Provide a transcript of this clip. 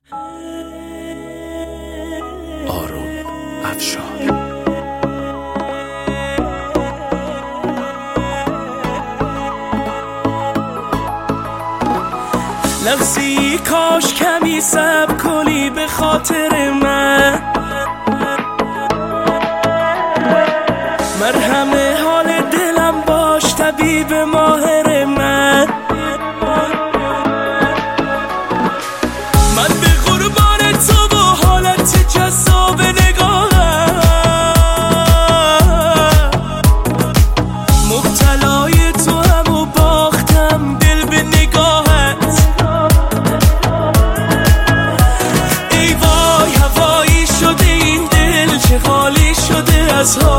آروم افشار. لفظی کاش کمی صبر کنی به خاطر من، مرهم حال دلم باش طبیب ماهر من. من به قربان تو و حالت جذاب نگاهم، مبتلای تو هم و باختم دل به نگاهت. ای وای هوایی شده این دل، چه خالی شده از